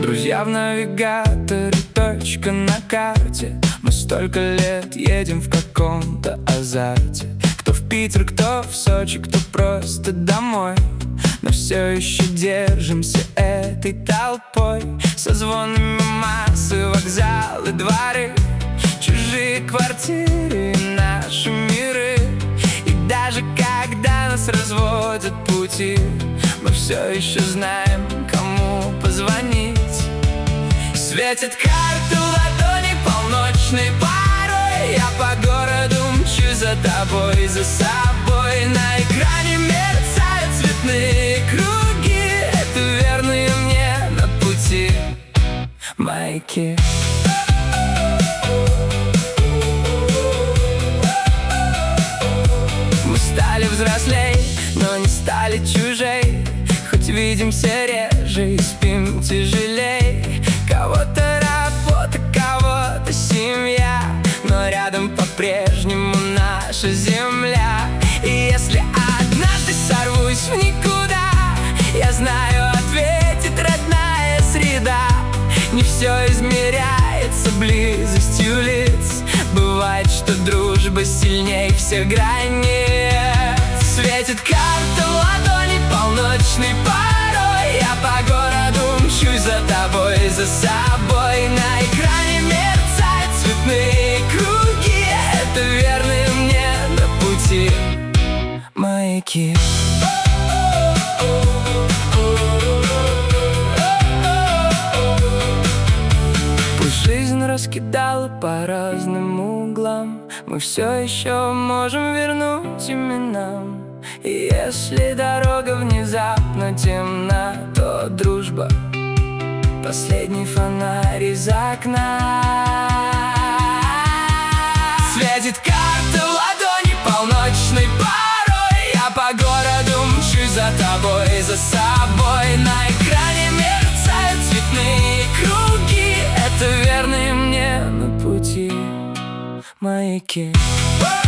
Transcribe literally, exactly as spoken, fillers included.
Друзья в навигаторе, точка на карте. Мы столько лет едем в каком-то азарте. Кто в Питер, кто в Сочи, кто просто домой. Но все еще держимся этой толпой. Со звонами массы, вокзалы, дворы, чужие квартиры, наши миры. И даже когда нас разводят пути, мы все еще знаем, кому позвонить. Светит карта ладони полночной порой. Я по городу мчусь за тобой, за собой. На экране мерцают цветные круги. Это верные мне на пути маяки. Мы стали взрослей, но не стали чужей. Хоть видимся реже и спим тяжелей. Кого-то работа, кого-то семья, но рядом по-прежнему наша земля. И если однажды сорвусь в никуда, я знаю, ответит родная среда. Не все измеряется близостью лиц. Бывает, что дружба сильней всех границ. Светит карта ладони полночной порой. Я по городу мчусь за тобой, за собой. На экране мерцают цветные круги. Это верные мне на пути маяки. Пусть жизнь раскидала по разным углам, мы все еще можем вернуть именам. И если дорога внезапно темна, то дружба — последний фонарь из окна. Светит карта ладони полночной порой. Я по городу мчусь за тобой, за собой. На экране мерцают цветные круги. Это верные мне на пути маяки.